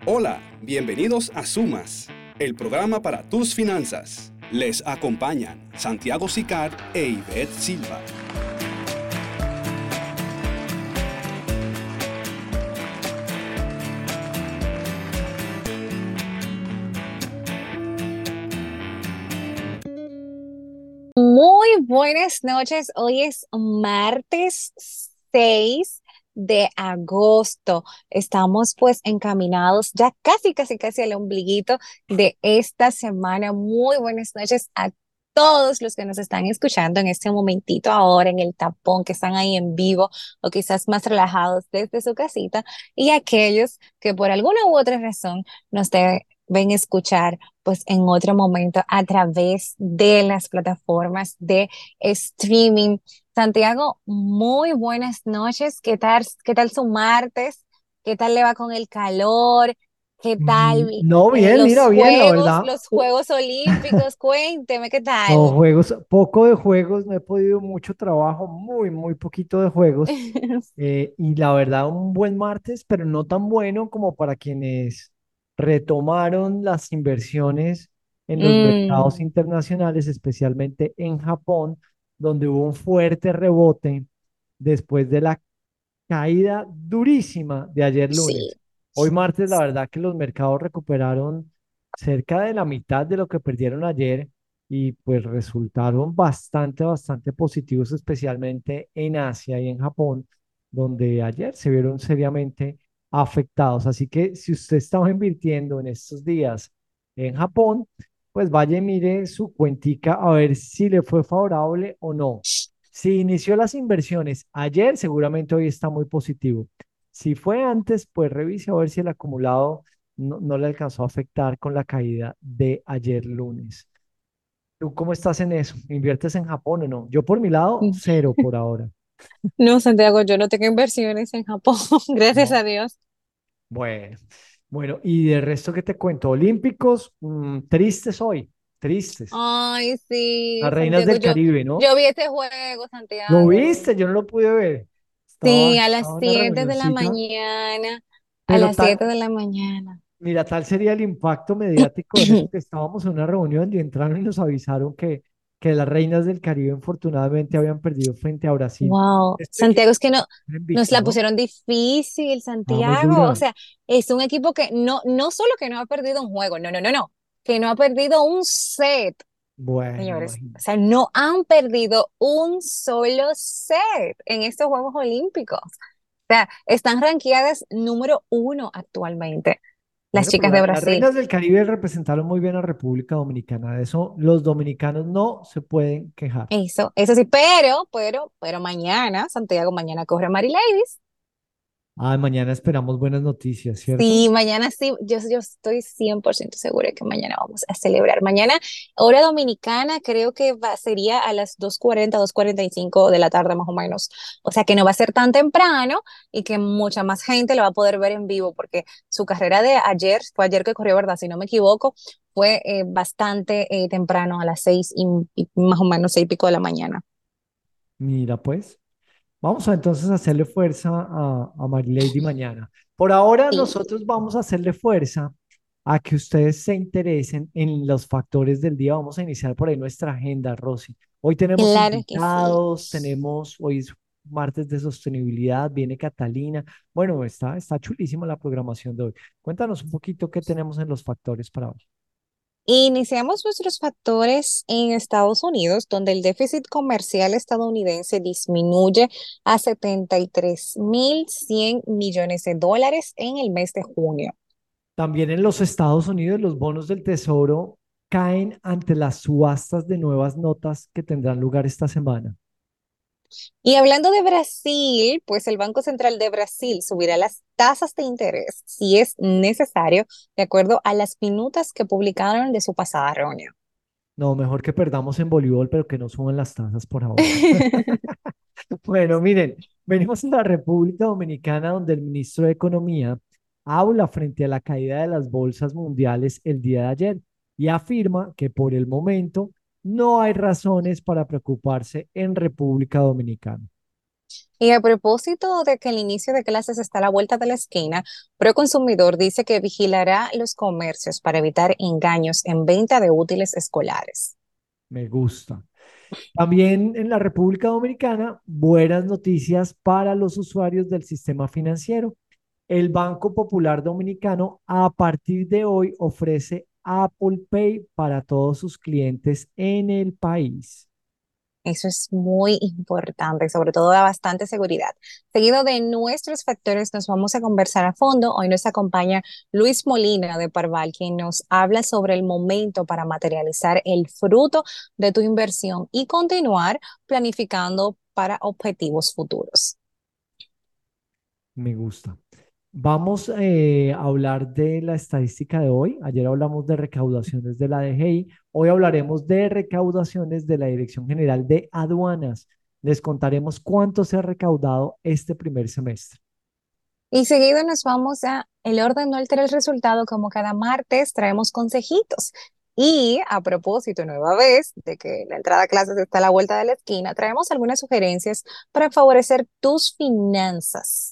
Hola, bienvenidos a Sumas, el programa para tus finanzas. Les acompañan Santiago Sicar e Ivette Silva. Muy buenas noches. Hoy es martes 6 de agosto. Estamos pues encaminados ya casi al ombliguito de esta semana. Muy buenas noches a todos los que nos están escuchando en este momentito ahora en el tapón, que están ahí en vivo o quizás más relajados desde su casita, y aquellos que por alguna u otra razón nos deben escuchar pues en otro momento a través de las plataformas de streaming. Santiago, muy buenas noches. Qué tal su martes? ¿Qué tal le va con el calor? ¿Qué tal No, bien, mira, bien, la verdad. los Juegos Olímpicos? Cuénteme, ¿qué No, tal? juegos, poco de juegos, no he podido mucho trabajo, muy poquito de juegos. Y la verdad, un buen martes, pero no tan bueno como para quienes retomaron las inversiones en los mercados Mm, internacionales, especialmente en Japón, donde hubo un fuerte rebote después de la caída durísima de ayer sí. lunes. Hoy martes, la verdad que los mercados recuperaron cerca de la mitad de lo que perdieron ayer y pues resultaron bastante positivos, especialmente en Asia y en Japón, donde ayer se vieron seriamente afectados. Así que si usted estaba invirtiendo en estos días en Japón, pues vaya y mire su cuentica a ver si le fue favorable o no. Si inició las inversiones ayer, seguramente hoy está muy positivo. Si fue antes, pues revise a ver si el acumulado no le alcanzó a afectar con la caída de ayer lunes. ¿Tú cómo estás en eso? ¿Inviertes en Japón o no? Yo por mi lado, cero por ahora. No, Santiago, yo no tengo inversiones en Japón, gracias No. a Dios. Bueno, bueno, y de resto que te cuento, olímpicos, tristes hoy, tristes. Ay, Las sí, reinas Santiago, del Caribe, ¿no? yo vi ese juego, ¿Lo Santiago. viste? Yo no lo pude ver. Sí, a las Estaba en una 7 de la reunioncita, mañana, a pero las 7 de la mañana. mira, tal sería el impacto mediático de eso que estábamos en una reunión y entraron y nos avisaron que las reinas del Caribe infortunadamente habían perdido frente a Brasil. Wow, Este Santiago, equipo es que no, era nos invicto, la ¿no? pusieron difícil, Ah, muy Santiago. O dura. sea, es un equipo que no solo que no ha perdido un juego, no, que no ha perdido un set, Bueno, señores. O imagínate. sea, no han perdido un solo set en estos Juegos Olímpicos. O sea, están rankeadas número uno actualmente, las Bueno, pero chicas de las Brasil. reinas del Caribe representaron muy bien a República Dominicana. De eso los dominicanos no se pueden quejar. Eso sí, pero mañana, Santiago, mañana corre Mary Ladies. Ah, mañana esperamos buenas noticias, ¿cierto? Sí, mañana sí, yo estoy 100% segura que mañana vamos a celebrar. Mañana, hora dominicana, creo que sería a las 2:45 de la tarde más o menos. O sea que no va a ser tan temprano y que mucha más gente lo va a poder ver en vivo porque su carrera de ayer, fue ayer que corrió, ¿verdad? Si no me equivoco, fue bastante temprano, a las 6 y más o menos 6 y pico de la mañana. Mira, pues. Vamos a entonces hacerle fuerza a Marilady mañana. Por ahora Sí, nosotros vamos a hacerle fuerza a que ustedes se interesen en los factores del día. Vamos a iniciar por ahí nuestra agenda, Rosy. Hoy tenemos claro que sí. invitados, hoy es martes de sostenibilidad, viene Catalina. Bueno, está chulísima la programación de hoy. Cuéntanos un poquito qué tenemos en los factores para hoy. Iniciamos nuestros factores en Estados Unidos, donde el déficit comercial estadounidense disminuye a 73.100 millones de dólares en el mes de junio. También en los Estados Unidos, los bonos del Tesoro caen ante las subastas de nuevas notas que tendrán lugar esta semana. Y hablando de Brasil, pues el Banco Central de Brasil subirá las tasas de interés si es necesario, de acuerdo a las minutas que publicaron de su pasada reunión. No, mejor que perdamos en voleibol, pero que no suban las tasas por ahora. Bueno, miren, venimos a la República Dominicana, donde el ministro de Economía habla frente a la caída de las bolsas mundiales el día de ayer y afirma que por el momento no hay razones para preocuparse en República Dominicana. Y a propósito de que el inicio de clases está a la vuelta de la esquina, Proconsumidor dice que vigilará los comercios para evitar engaños en venta de útiles escolares. Me gusta. También en la República Dominicana, buenas noticias para los usuarios del sistema financiero. El Banco Popular Dominicano a partir de hoy ofrece Apple Pay para todos sus clientes en el país. Eso es muy importante y sobre todo da bastante seguridad. Seguido de nuestros factores, nos vamos a conversar a fondo. Hoy nos acompaña Luis Molina de Parval, quien nos habla sobre el momento para materializar el fruto de tu inversión y continuar planificando para objetivos futuros. Me gusta. Vamos a hablar de la estadística de hoy. Ayer hablamos de recaudaciones de la DGI. Hoy hablaremos de recaudaciones de la Dirección General de Aduanas. Les contaremos cuánto se ha recaudado este primer semestre. Y seguido nos vamos a El orden no altera el resultado, como cada martes traemos consejitos. Y a propósito, nueva vez, de que la entrada a clases está a la vuelta de la esquina, traemos algunas sugerencias para favorecer tus finanzas.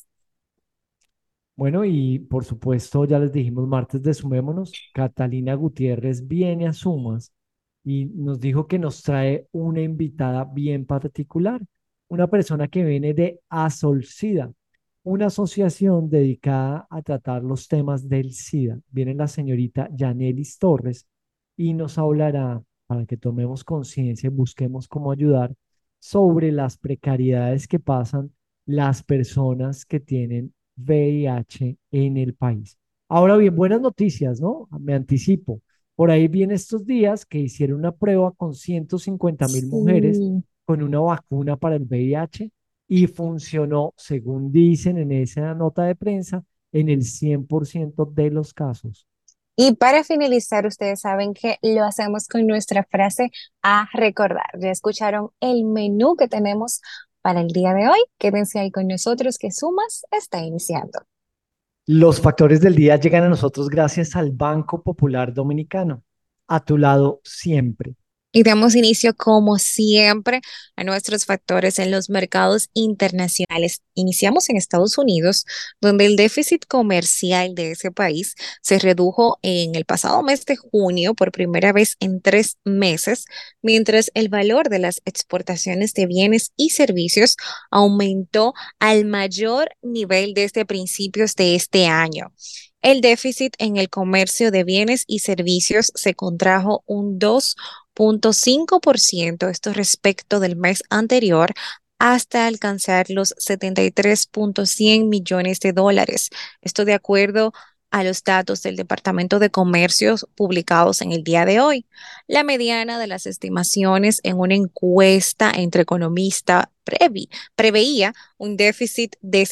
Bueno, y por supuesto, ya les dijimos martes de Sumémonos, Catalina Gutiérrez viene a Sumas y nos dijo que nos trae una invitada bien particular, una persona que viene de Asolsida, una asociación dedicada a tratar los temas del SIDA. Viene la señorita Yanelis Torres y nos hablará para que tomemos conciencia y busquemos cómo ayudar sobre las precariedades que pasan las personas que tienen VIH en el país. Ahora bien, buenas noticias, ¿no? Me anticipo. Por ahí viene estos días que hicieron una prueba con 150.000 mujeres Sí. con una vacuna para el VIH y funcionó, según dicen en esa nota de prensa, en el 100% de los casos. Y para finalizar, ustedes saben que lo hacemos con nuestra frase a recordar. Ya escucharon el menú que tenemos para el día de hoy. Quédense ahí con nosotros que Sumas está iniciando. Los factores del día llegan a nosotros gracias al Banco Popular Dominicano. A tu lado siempre. Y damos inicio, como siempre, a nuestros factores en los mercados internacionales. Iniciamos en Estados Unidos, donde el déficit comercial de ese país se redujo en el pasado mes de junio por primera vez en 3 meses, mientras el valor de las exportaciones de bienes y servicios aumentó al mayor nivel desde principios de este año. El déficit en el comercio de bienes y servicios se contrajo un 2,5%, esto respecto del mes anterior, hasta alcanzar los 73,100 millones de dólares. Esto de acuerdo a los datos del Departamento de Comercios publicados en el día de hoy. La mediana de las estimaciones en una encuesta entre economistas preveía un déficit de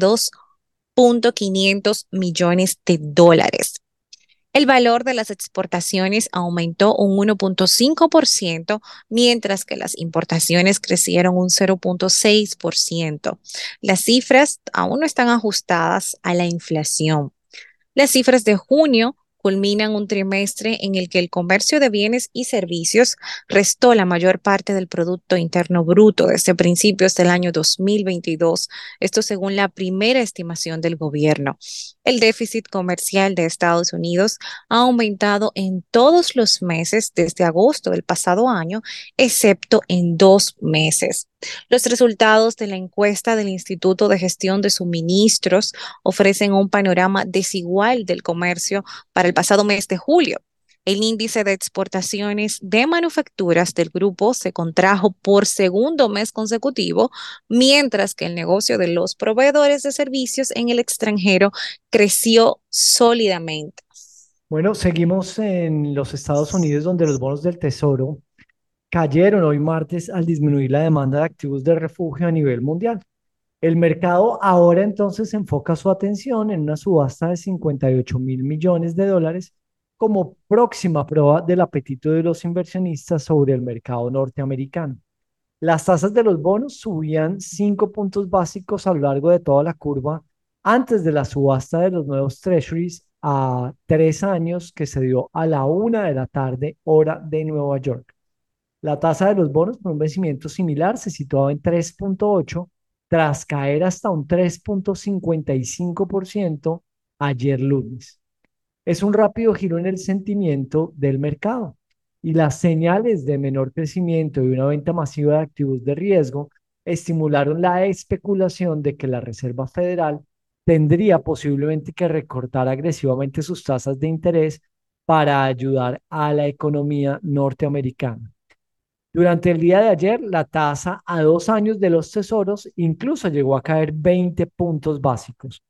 72,500 millones de dólares. El valor de las exportaciones aumentó un 1,5%, mientras que las importaciones crecieron un 0,6%. Las cifras aún no están ajustadas a la inflación. Las cifras de junio culminan un trimestre en el que el comercio de bienes y servicios restó la mayor parte del Producto Interno Bruto desde principios del año 2022, esto según la primera estimación del gobierno. El déficit comercial de Estados Unidos ha aumentado en todos los meses desde agosto del pasado año, excepto en 2 meses. Los resultados de la encuesta del Instituto de Gestión de Suministros ofrecen un panorama desigual del comercio para el pasado mes de julio. El índice de exportaciones de manufacturas del grupo se contrajo por segundo mes consecutivo, mientras que el negocio de los proveedores de servicios en el extranjero creció sólidamente. Bueno, seguimos en los Estados Unidos donde los bonos del Tesoro cayeron hoy martes al disminuir la demanda de activos de refugio a nivel mundial. El mercado ahora entonces enfoca su atención en una subasta de 58.000 millones de dólares como próxima prueba del apetito de los inversionistas sobre el mercado norteamericano. Las tasas de los bonos subían 5 puntos básicos a lo largo de toda la curva antes de la subasta de los nuevos treasuries a 3 años que se dio a la 1 de la tarde, hora de Nueva York. La tasa de los bonos por un vencimiento similar se situaba en 3,8 tras caer hasta un 3,55% ayer lunes. Es un rápido giro en el sentimiento del mercado y las señales de menor crecimiento y una venta masiva de activos de riesgo estimularon la especulación de que la Reserva Federal tendría posiblemente que recortar agresivamente sus tasas de interés para ayudar a la economía norteamericana. Durante el día de ayer, la tasa a 2 años de los tesoros incluso llegó a caer 20 puntos básicos.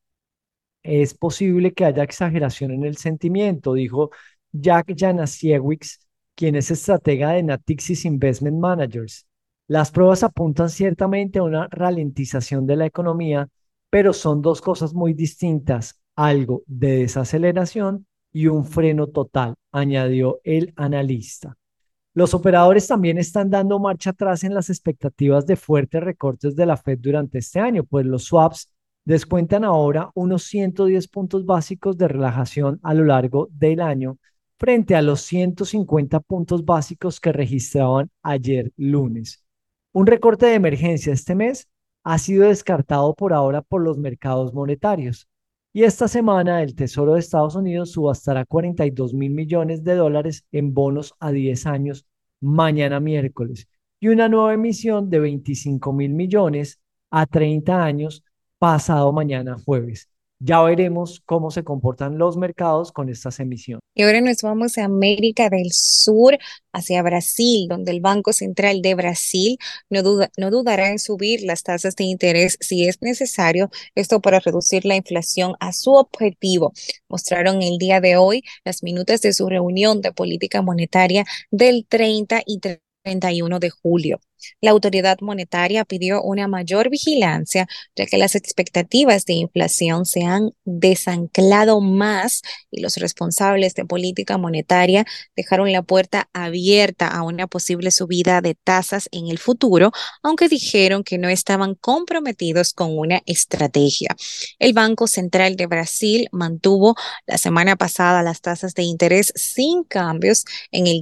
Es posible que haya exageración en el sentimiento, dijo Jack Janasiewicz, quien es estratega de Natixis Investment Managers. Las pruebas apuntan ciertamente a una ralentización de la economía, pero son dos cosas muy distintas, algo de desaceleración y un freno total, añadió el analista. Los operadores también están dando marcha atrás en las expectativas de fuertes recortes de la Fed durante este año, pues los swaps descuentan ahora unos 110 puntos básicos de relajación a lo largo del año frente a los 150 puntos básicos que registraban ayer lunes. Un recorte de emergencia este mes ha sido descartado por ahora por los mercados monetarios. Y esta semana el Tesoro de Estados Unidos subastará 42.000 millones de dólares en bonos a 10 años mañana miércoles y una nueva emisión de 25.000 millones a 30 años pasado mañana jueves. Ya veremos cómo se comportan los mercados con estas emisiones. Y ahora nos vamos a América del Sur, hacia Brasil, donde el Banco Central de Brasil no dudará en subir las tasas de interés si es necesario, esto para reducir la inflación a su objetivo. Mostraron el día de hoy las minutas de su reunión de política monetaria del 30 y 31 de julio. La autoridad monetaria pidió una mayor vigilancia, ya que las expectativas de inflación se han desanclado más y los responsables de política monetaria dejaron la puerta abierta a una posible subida de tasas en el futuro, aunque dijeron que no estaban comprometidos con una estrategia. El Banco Central de Brasil mantuvo la semana pasada las tasas de interés sin cambios en el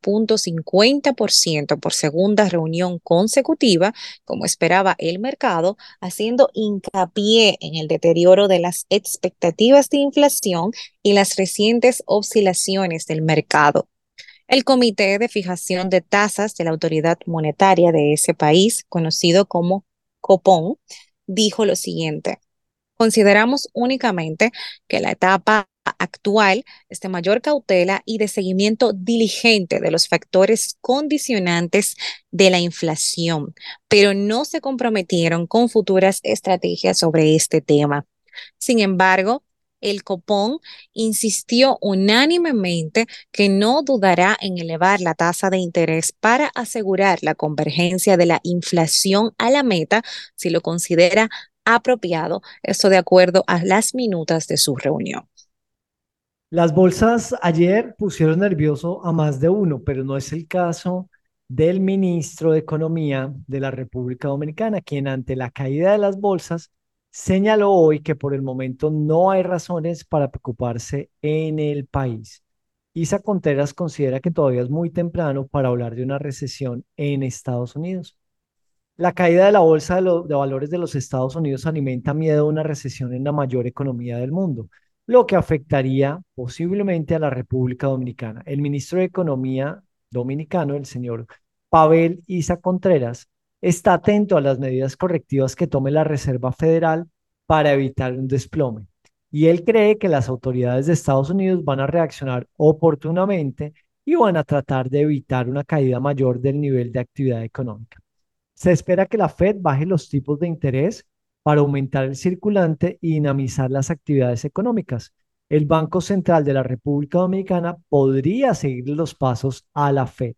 10,50% por segunda reunión consecutiva, como esperaba el mercado, haciendo hincapié en el deterioro de las expectativas de inflación y las recientes oscilaciones del mercado. El Comité de Fijación de Tasas de la Autoridad Monetaria de ese país, conocido como Copom, dijo lo siguiente: consideramos únicamente que la etapa actual es de mayor cautela y de seguimiento diligente de los factores condicionantes de la inflación, pero no se comprometieron con futuras estrategias sobre este tema. Sin embargo, el Copón insistió unánimemente que no dudará en elevar la tasa de interés para asegurar la convergencia de la inflación a la meta si lo considera apropiado, esto de acuerdo a las minutas de su reunión. Las bolsas ayer pusieron nervioso a más de uno, pero no es el caso del ministro de Economía de la República Dominicana, quien ante la caída de las bolsas señaló hoy que por el momento no hay razones para preocuparse en el país. Isa Contreras considera que todavía es muy temprano para hablar de una recesión en Estados Unidos. La caída de la bolsa de valores de los Estados Unidos alimenta miedo a una recesión en la mayor economía del mundo, lo que afectaría posiblemente a la República Dominicana. El ministro de Economía dominicano, el señor Pavel Isa Contreras, está atento a las medidas correctivas que tome la Reserva Federal para evitar un desplome. Y él cree que las autoridades de Estados Unidos van a reaccionar oportunamente y van a tratar de evitar una caída mayor del nivel de actividad económica. Se espera que la Fed baje los tipos de interés para aumentar el circulante y dinamizar las actividades económicas. El Banco Central de la República Dominicana podría seguir los pasos a la Fed.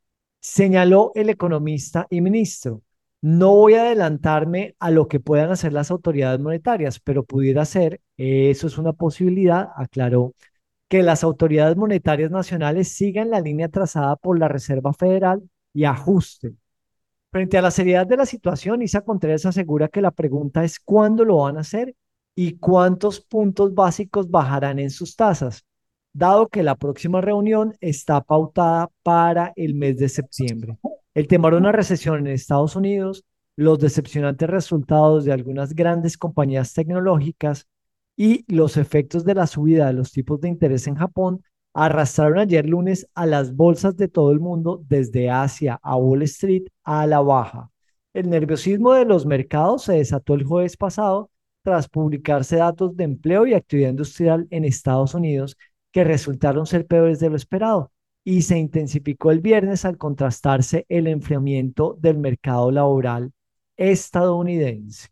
Señaló el economista y ministro: no voy a adelantarme a lo que puedan hacer las autoridades monetarias, pero pudiera ser, eso es una posibilidad, aclaró, que las autoridades monetarias nacionales sigan la línea trazada por la Reserva Federal y ajusten. Frente a la seriedad de la situación, Isa Contreras asegura que la pregunta es cuándo lo van a hacer y cuántos puntos básicos bajarán en sus tasas, dado que la próxima reunión está pautada para el mes de septiembre. El temor a una recesión en Estados Unidos los decepcionantes resultados de algunas grandes compañías tecnológicas y los efectos de la subida de los tipos de interés en Japón arrastraron ayer lunes a las bolsas de todo el mundo, desde Asia a Wall Street, a la baja. El nerviosismo de los mercados se desató el jueves pasado tras publicarse datos de empleo y actividad industrial en Estados Unidos que resultaron ser peores de lo esperado, y se intensificó el viernes al contrastarse el enfriamiento del mercado laboral estadounidense.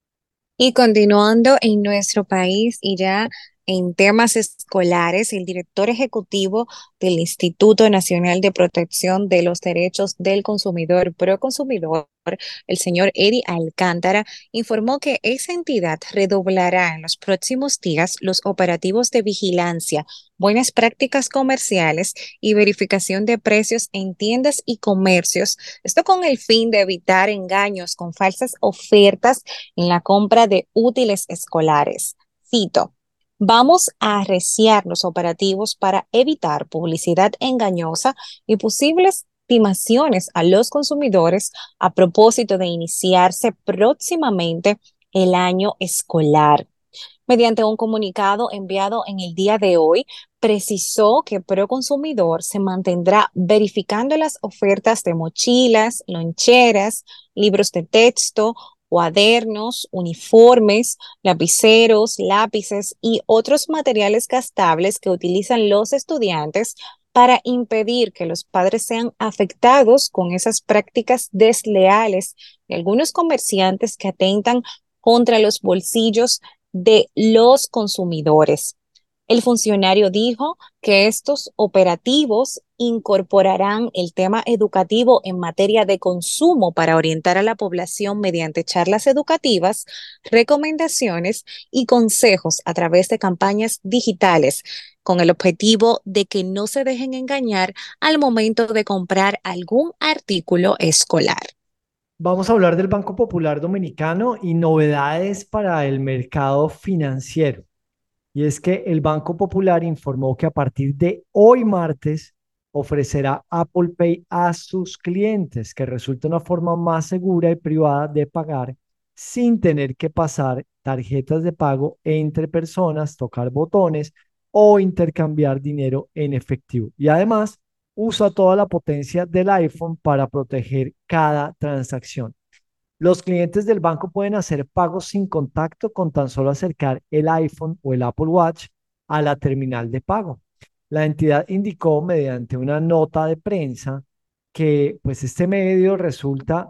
Y continuando en nuestro país y ya en temas escolares, el director ejecutivo del Instituto Nacional de Protección de los Derechos del Consumidor, Proconsumidor, el señor Eddie Alcántara, informó que esa entidad redoblará en los próximos días los operativos de vigilancia, buenas prácticas comerciales y verificación de precios en tiendas y comercios, esto con el fin de evitar engaños con falsas ofertas en la compra de útiles escolares. Cito: vamos a arreciar los operativos para evitar publicidad engañosa y posibles estimaciones a los consumidores a propósito de iniciarse próximamente el año escolar. Mediante un comunicado enviado en el día de hoy, precisó que Proconsumidor se mantendrá verificando las ofertas de mochilas, loncheras, libros de texto, cuadernos, uniformes, lapiceros, lápices y otros materiales gastables que utilizan los estudiantes para impedir que los padres sean afectados con esas prácticas desleales de algunos comerciantes que atentan contra los bolsillos de los consumidores. El funcionario dijo que estos operativos incorporarán el tema educativo en materia de consumo para orientar a la población mediante charlas educativas, recomendaciones y consejos a través de campañas digitales, con el objetivo de que no se dejen engañar al momento de comprar algún artículo escolar. Vamos a hablar del Banco Popular Dominicano y novedades para el mercado financiero. Y es que el Banco Popular informó que a partir de hoy martes ofrecerá Apple Pay a sus clientes, que resulta una forma más segura y privada de pagar sin tener que pasar tarjetas de pago entre personas, tocar botones o intercambiar dinero en efectivo. Y además usa toda la potencia del iPhone para proteger cada transacción. Los clientes del banco pueden hacer pagos sin contacto con tan solo acercar el iPhone o el Apple Watch a la terminal de pago. La entidad indicó mediante una nota de prensa que pues este medio resulta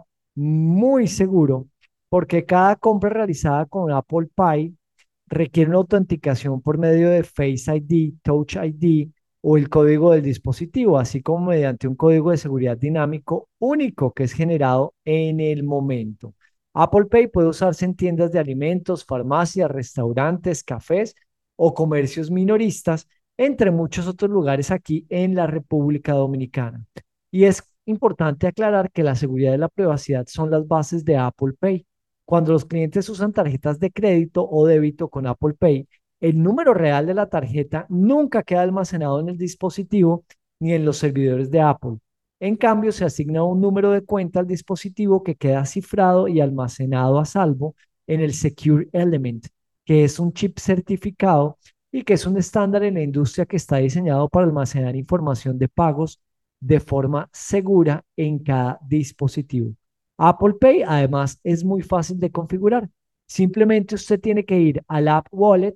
muy seguro porque cada compra realizada con Apple Pay requiere una autenticación por medio de Face ID, Touch ID o el código del dispositivo, así como mediante un código de seguridad dinámico único que es generado en el momento. Apple Pay puede usarse en tiendas de alimentos, farmacias, restaurantes, cafés o comercios minoristas, entre muchos otros lugares aquí en la República Dominicana. Y es importante aclarar que la seguridad y la privacidad son las bases de Apple Pay. Cuando los clientes usan tarjetas de crédito o débito con Apple Pay, el número real de la tarjeta nunca queda almacenado en el dispositivo ni en los servidores de Apple. En cambio, se asigna un número de cuenta al dispositivo que queda cifrado y almacenado a salvo en el Secure Element, que es un chip certificado y que es un estándar en la industria que está diseñado para almacenar información de pagos de forma segura en cada dispositivo. Apple Pay además es muy fácil de configurar. Simplemente usted tiene que ir al App Wallet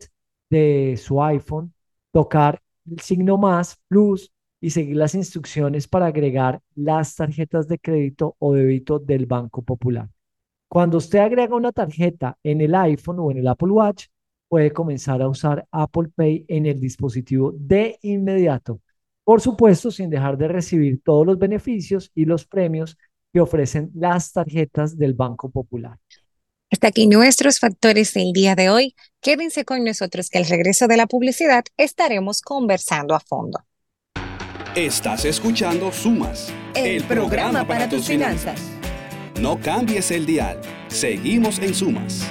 de su iPhone, tocar el signo más, plus, y seguir las instrucciones para agregar las tarjetas de crédito o débito del Banco Popular. Cuando usted agrega una tarjeta en el iPhone o en el Apple Watch, puede comenzar a usar Apple Pay en el dispositivo de inmediato. Por supuesto, sin dejar de recibir todos los beneficios y los premios que ofrecen las tarjetas del Banco Popular. Hasta aquí nuestros factores del día de hoy. Quédense con nosotros que al regreso de la publicidad estaremos conversando a fondo. Estás escuchando Sumas, el programa para tus finanzas. No cambies el dial. Seguimos en Sumas.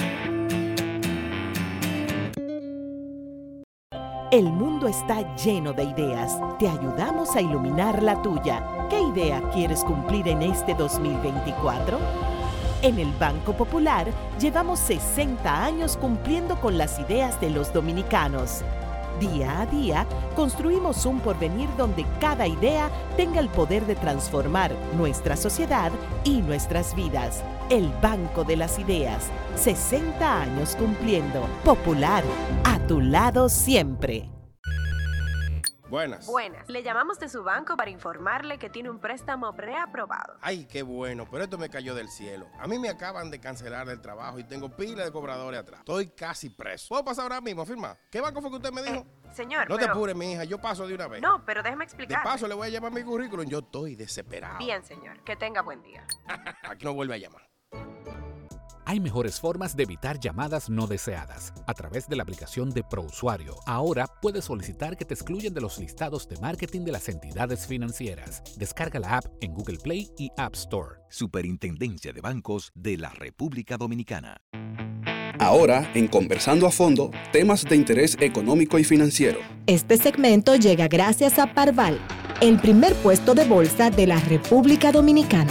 El mundo está lleno de ideas. Te ayudamos a iluminar la tuya. ¿Qué idea quieres cumplir en este 2024? En el Banco Popular llevamos 60 años cumpliendo con las ideas de los dominicanos. Día a día, construimos un porvenir donde cada idea tenga el poder de transformar nuestra sociedad y nuestras vidas. El Banco de las Ideas, 60 años cumpliendo. Popular, a tu lado siempre. Buenas. Buenas. Le llamamos de su banco para informarle que tiene un préstamo preaprobado. Ay, qué bueno, pero esto me cayó del cielo. A mí me acaban de cancelar del trabajo y tengo pila de cobradores atrás. Estoy casi preso. ¿Puedo pasar ahora mismo a firmar? ¿Qué banco fue que usted me dijo? Señor, No te apures, mi hija, yo paso de una vez. No, pero déjeme De explicar. paso le voy a llevar mi currículum, yo estoy desesperado. Bien, señor. Que tenga buen día. Aquí no vuelve a llamar. Hay mejores formas de evitar llamadas no deseadas. A través de la aplicación de ProUsuario, ahora puedes solicitar que te excluyan de los listados de marketing de las entidades financieras. Descarga la app en Google Play y App Store. Superintendencia de Bancos de la República Dominicana. Ahora, en Conversando a Fondo, temas de interés económico y financiero. Este segmento llega gracias a Parval, el primer puesto de bolsa de la República Dominicana.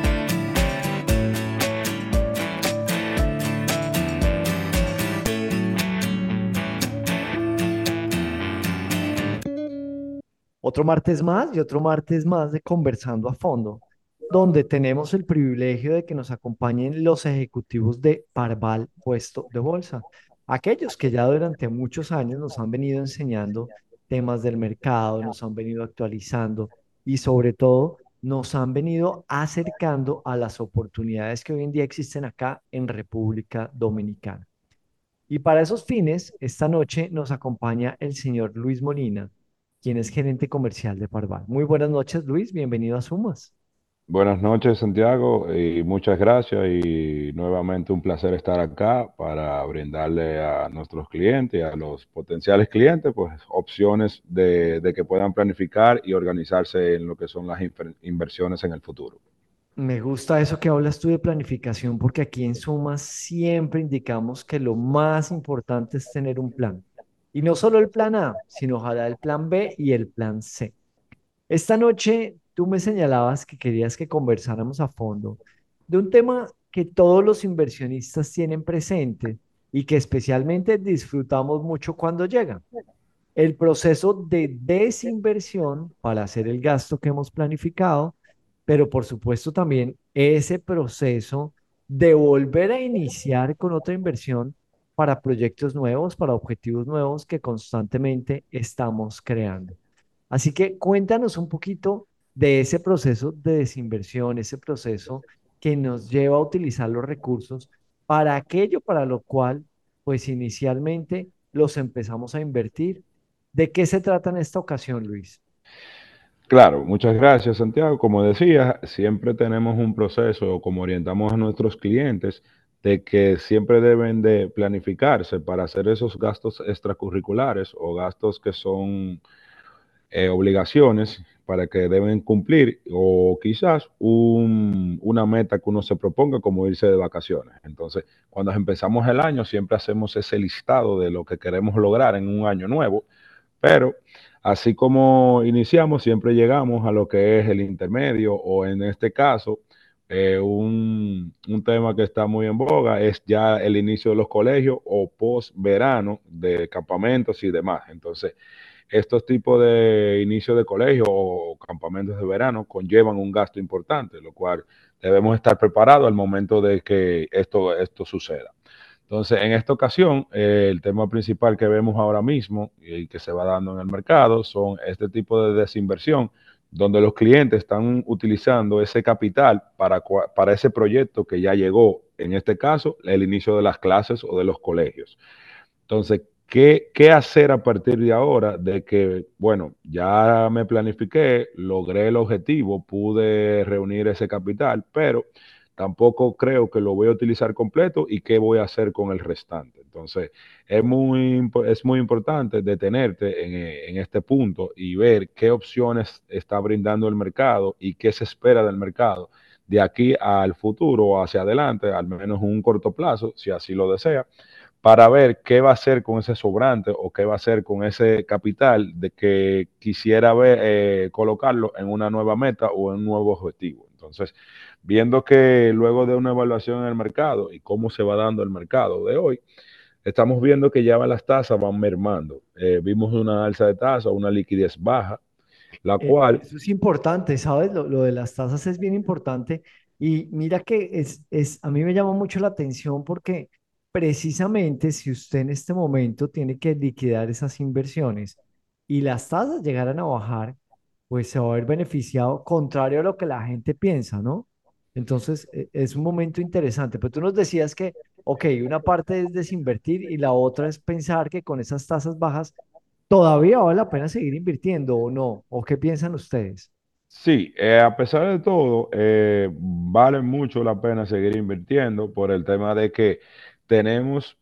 Otro martes más y otro martes más de Conversando a Fondo, donde tenemos el privilegio de que nos acompañen los ejecutivos de Parval Puesto de Bolsa, aquellos que ya durante muchos años nos han venido enseñando temas del mercado, nos han venido actualizando y sobre todo nos han venido acercando a las oportunidades que hoy en día existen acá en República Dominicana. Y para esos fines, esta noche nos acompaña el señor Luis Molina, quien es gerente comercial de Parval. Muy buenas noches, Luis, bienvenido a Sumas. Buenas noches, Santiago, y muchas gracias y nuevamente un placer estar acá para brindarle a nuestros clientes y a los potenciales clientes pues opciones de que puedan planificar y organizarse en lo que son las inversiones en el futuro. Me gusta eso que hablas tú de planificación porque aquí en Sumas siempre indicamos que lo más importante es tener un plan. Y no solo el plan A, sino ojalá el plan B y el plan C. Esta noche tú me señalabas que querías que conversáramos a fondo de un tema que todos los inversionistas tienen presente y que especialmente disfrutamos mucho cuando llega. El proceso de desinversión para hacer el gasto que hemos planificado, pero por supuesto también ese proceso de volver a iniciar con otra inversión para proyectos nuevos, para objetivos nuevos que constantemente estamos creando. Así que cuéntanos un poquito de ese proceso de desinversión, ese proceso que nos lleva a utilizar los recursos para aquello para lo cual, pues inicialmente los empezamos a invertir. ¿De qué se trata en esta ocasión, Luis? Claro, muchas gracias, Santiago. Como decía, siempre tenemos un proceso, como orientamos a nuestros clientes, de que siempre deben de planificarse para hacer esos gastos extracurriculares o gastos que son obligaciones para que deben cumplir o quizás una meta que uno se proponga como irse de vacaciones. Entonces, cuando empezamos el año siempre hacemos ese listado de lo que queremos lograr en un año nuevo, pero así como iniciamos, siempre llegamos a lo que es el intermedio o en este caso, un tema que está muy en boga es ya el inicio de los colegios o post verano de campamentos y demás. Entonces, estos tipos de inicio de colegio o campamentos de verano conllevan un gasto importante, lo cual debemos estar preparados al momento de que esto suceda. Entonces, en esta ocasión, el tema principal que vemos ahora mismo y que se va dando en el mercado son este tipo de desinversión, donde los clientes están utilizando ese capital para ese proyecto que ya llegó, en este caso, el inicio de las clases o de los colegios. Entonces, ¿qué hacer a partir de ahora de que, bueno, ya me planifiqué, logré el objetivo, pude reunir ese capital, pero tampoco creo que lo voy a utilizar completo y qué voy a hacer con el restante? Entonces, es muy importante detenerte en este punto y ver qué opciones está brindando el mercado y qué se espera del mercado de aquí al futuro o hacia adelante, al menos en un corto plazo, si así lo desea, para ver qué va a hacer con ese sobrante o qué va a hacer con ese capital de que quisiera colocarlo en una nueva meta o en un nuevo objetivo. Entonces, viendo que luego de una evaluación en el mercado y cómo se va dando el mercado de hoy, estamos viendo que ya las tasas van mermando. Vimos una alza de tasa, una liquidez baja, la cual... Eso es importante, ¿sabes? Lo de las tasas es bien importante. Y mira que a mí me llama mucho la atención porque precisamente si usted en este momento tiene que liquidar esas inversiones y las tasas llegaran a bajar, pues se va a ver beneficiado, contrario a lo que la gente piensa, ¿no? Entonces, es un momento interesante. Pero tú nos decías que, ok, una parte es desinvertir y la otra es pensar que con esas tasas bajas ¿todavía vale la pena seguir invirtiendo o no? ¿O qué piensan ustedes? Sí, a pesar de todo, vale mucho la pena seguir invirtiendo por el tema de que tenemos,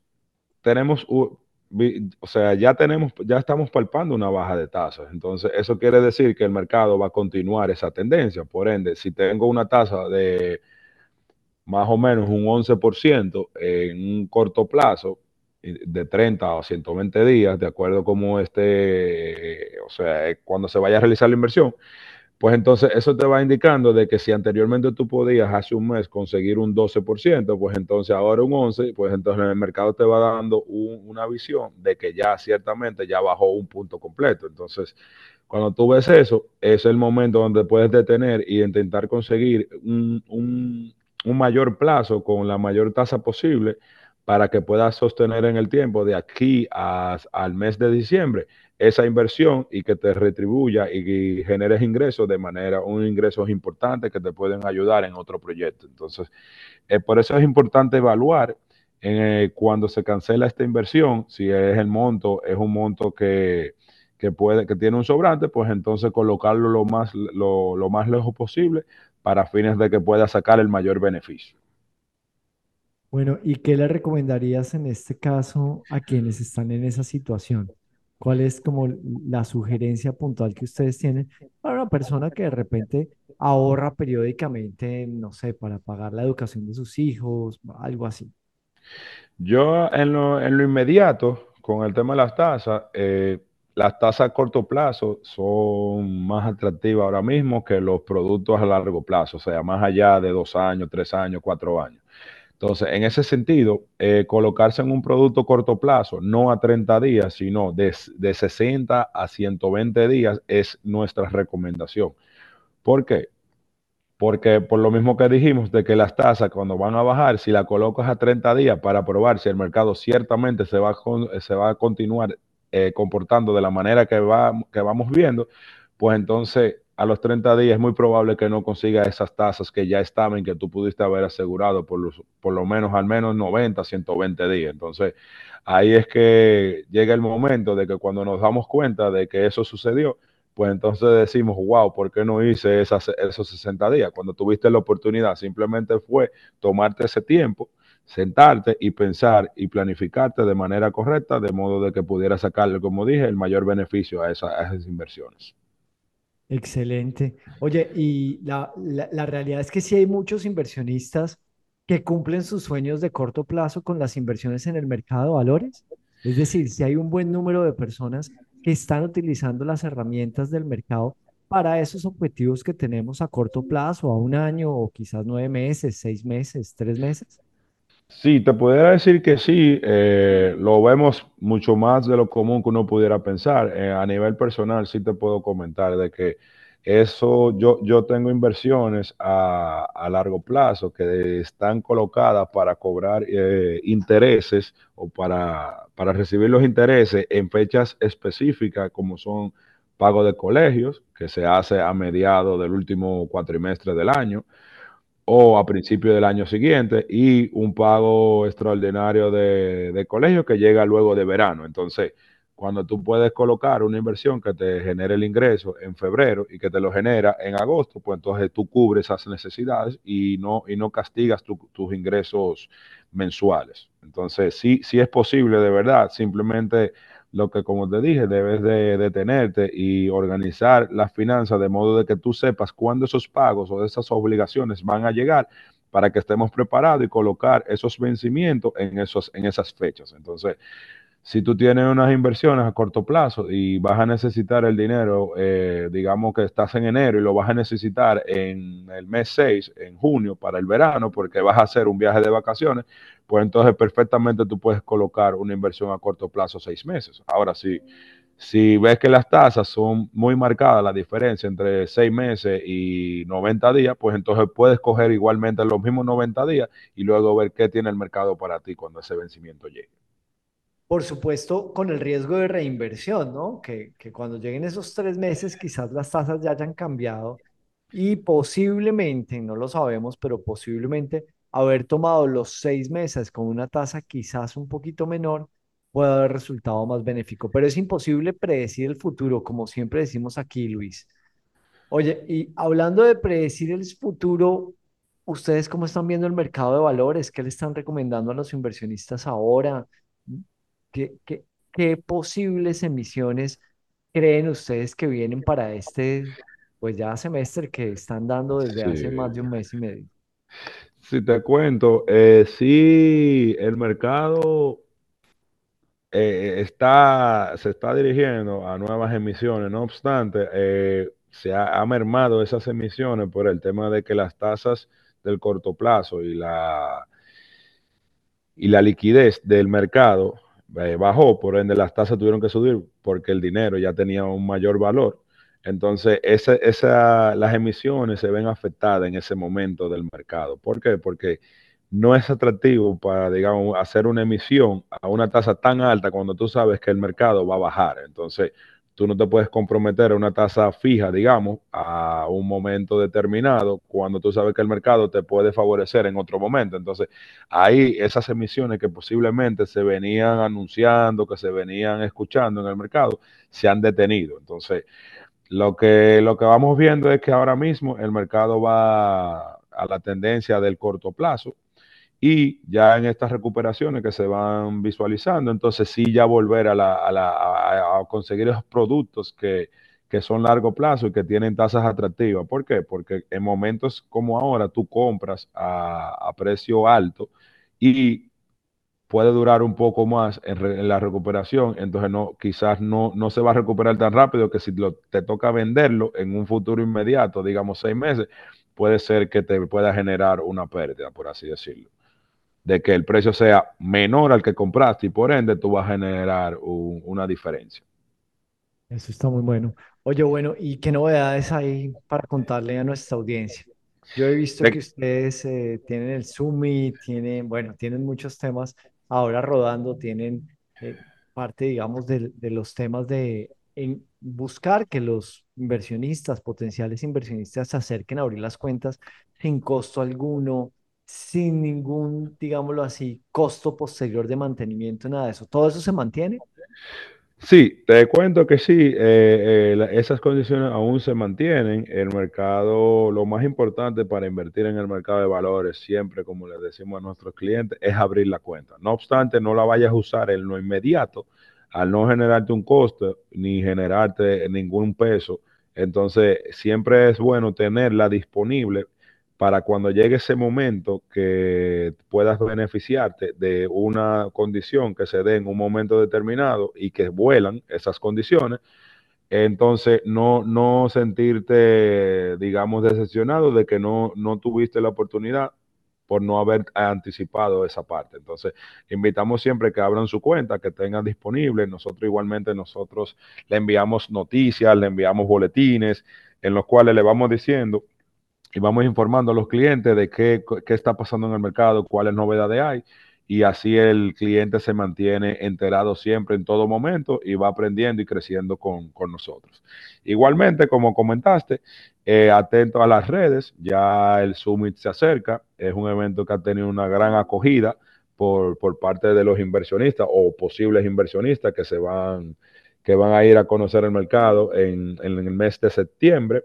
o sea, ya estamos palpando una baja de tasas. Entonces, eso quiere decir que el mercado va a continuar esa tendencia. Por ende, si tengo una tasa de más o menos un 11% en un corto plazo, de 30 o 120 días, de acuerdo como o sea, cuando se vaya a realizar la inversión, pues entonces eso te va indicando de que si anteriormente tú podías hace un mes conseguir un 12%, pues entonces ahora un 11%, pues entonces el mercado te va dando una visión de que ya ciertamente ya bajó un punto completo. Entonces, cuando tú ves eso, es el momento donde puedes detener y intentar conseguir un mayor plazo con la mayor tasa posible para que puedas sostener en el tiempo de aquí al mes de diciembre esa inversión y que te retribuya y generes ingresos ingresos importantes que te pueden ayudar en otro proyecto. Entonces, por eso es importante evaluar cuando se cancela esta inversión, si es un monto que tiene un sobrante, pues entonces colocarlo lo más lejos posible para fines de que pueda sacar el mayor beneficio. Bueno, ¿y qué le recomendarías en este caso a quienes están en esa situación? ¿Cuál es como la sugerencia puntual que ustedes tienen para una persona que de repente ahorra periódicamente, no sé, para pagar la educación de sus hijos, algo así? Yo en lo inmediato, con el tema de las tasas a corto plazo son más atractivas ahora mismo que los productos a largo plazo, o sea, más allá de 2 años, 3 años, 4 años. Entonces, en ese sentido, colocarse en un producto corto plazo, no a 30 días, sino de 60 a 120 días es nuestra recomendación. ¿Por qué? Porque por lo mismo que dijimos de que las tasas cuando van a bajar, si la colocas a 30 días para probar si el mercado ciertamente se va a continuar comportando de la manera que vamos viendo, pues entonces a los 30 días es muy probable que no consigas esas tasas que ya estaban, que tú pudiste haber asegurado por lo menos al menos 90, 120 días. Entonces ahí es que llega el momento de que cuando nos damos cuenta de que eso sucedió, pues entonces decimos, wow, ¿por qué no hice esos 60 días? Cuando tuviste la oportunidad, simplemente fue tomarte ese tiempo, sentarte y pensar y planificarte de manera correcta, de modo de que pudieras sacarle, como dije, el mayor beneficio a esas inversiones. Excelente. Oye, y la realidad es que sí hay muchos inversionistas que cumplen sus sueños de corto plazo con las inversiones en el mercado de valores. Es decir, si hay un buen número de personas que están utilizando las herramientas del mercado para esos objetivos que tenemos a corto plazo, a un año o quizás 9 meses, 6 meses, 3 meses. Sí, te pudiera decir que sí, lo vemos mucho más de lo común que uno pudiera pensar. A nivel personal, sí te puedo comentar de que yo tengo inversiones a largo plazo que están colocadas para cobrar intereses o para recibir los intereses en fechas específicas, como son pago de colegios, que se hace a mediados del último cuatrimestre del año o a principio del año siguiente, y un pago extraordinario de colegio que llega luego de verano. Entonces, cuando tú puedes colocar una inversión que te genere el ingreso en febrero y que te lo genera en agosto, pues entonces tú cubres esas necesidades y no castigas tus ingresos mensuales. Entonces, sí es posible de verdad, simplemente lo que, como te dije, debes de detenerte y organizar las finanzas de modo de que tú sepas cuándo esos pagos o esas obligaciones van a llegar para que estemos preparados y colocar esos vencimientos en esas fechas. Entonces, si tú tienes unas inversiones a corto plazo y vas a necesitar el dinero, digamos que estás en enero y lo vas a necesitar en el mes 6, en junio, para el verano, porque vas a hacer un viaje de vacaciones, pues entonces perfectamente tú puedes colocar una inversión a corto plazo 6 meses. Ahora, si ves que las tasas son muy marcadas, la diferencia entre 6 meses y 90 días, pues entonces puedes coger igualmente los mismos 90 días y luego ver qué tiene el mercado para ti cuando ese vencimiento llegue. Por supuesto, con el riesgo de reinversión, ¿no? Que cuando lleguen esos 3 meses, quizás las tasas ya hayan cambiado y posiblemente, no lo sabemos, pero posiblemente haber tomado los 6 meses con una tasa quizás un poquito menor puede haber resultado más benéfico. Pero es imposible predecir el futuro, como siempre decimos aquí, Luis. Oye, y hablando de predecir el futuro, ¿ustedes cómo están viendo el mercado de valores? ¿Qué le están recomendando a los inversionistas ahora? ¿Qué posibles emisiones creen ustedes que vienen para este, pues ya semestre que están dando desde Sí. hace más de un mes y medio? Si te cuento, sí, el mercado se está dirigiendo a nuevas emisiones. No obstante, ha mermado esas emisiones por el tema de que las tasas del corto plazo y la liquidez del mercado bajó, por ende las tasas tuvieron que subir porque el dinero ya tenía un mayor valor. Entonces, las emisiones se ven afectadas en ese momento del mercado. ¿Por qué? Porque no es atractivo para, digamos, hacer una emisión a una tasa tan alta cuando tú sabes que el mercado va a bajar. Entonces, tú no te puedes comprometer a una tasa fija, digamos, a un momento determinado cuando tú sabes que el mercado te puede favorecer en otro momento. Entonces, ahí esas emisiones que posiblemente se venían anunciando, que se venían escuchando en el mercado, se han detenido. Entonces, lo que vamos viendo es que ahora mismo el mercado va a la tendencia del corto plazo y ya en estas recuperaciones que se van visualizando, entonces sí ya volver a conseguir esos productos que son largo plazo y que tienen tasas atractivas. ¿Por qué? Porque en momentos como ahora tú compras a precio alto y puede durar un poco más en la recuperación, entonces quizás no se va a recuperar tan rápido que si te toca venderlo en un futuro inmediato, digamos 6 meses, puede ser que te pueda generar una pérdida, por así decirlo, de que el precio sea menor al que compraste y por ende tú vas a generar una diferencia. Eso está muy bueno. Oye, bueno, ¿y qué novedades hay para contarle a nuestra audiencia? Yo he visto que Te- ustedes tienen el Summit, tienen, bueno, tienen muchos temas ahora rodando, tienen parte, digamos, de los temas de buscar que los inversionistas, potenciales inversionistas, se acerquen a abrir las cuentas sin costo alguno, sin ningún, digámoslo así, costo posterior de mantenimiento, nada de eso. ¿Todo eso se mantiene? Sí, te cuento que sí, esas condiciones aún se mantienen. El mercado, lo más importante para invertir en el mercado de valores, siempre, como les decimos a nuestros clientes, es abrir la cuenta. No obstante, no la vayas a usar en lo inmediato, al no generarte un costo ni generarte ningún peso. Entonces, siempre es bueno tenerla disponible para cuando llegue ese momento que puedas beneficiarte de una condición que se dé en un momento determinado y que vuelan esas condiciones, entonces no sentirte, digamos, decepcionado de que no tuviste la oportunidad por no haber anticipado esa parte. Entonces, invitamos siempre que abran su cuenta, que tengan disponible. Nosotros le enviamos noticias, le enviamos boletines en los cuales le vamos diciendo y vamos informando a los clientes de qué está pasando en el mercado, cuáles novedades hay, y así el cliente se mantiene enterado siempre en todo momento y va aprendiendo y creciendo con nosotros. Igualmente, como comentaste, atento a las redes, ya el Summit se acerca, es un evento que ha tenido una gran acogida por parte de los inversionistas o posibles inversionistas que van a ir a conocer el mercado en el mes de septiembre.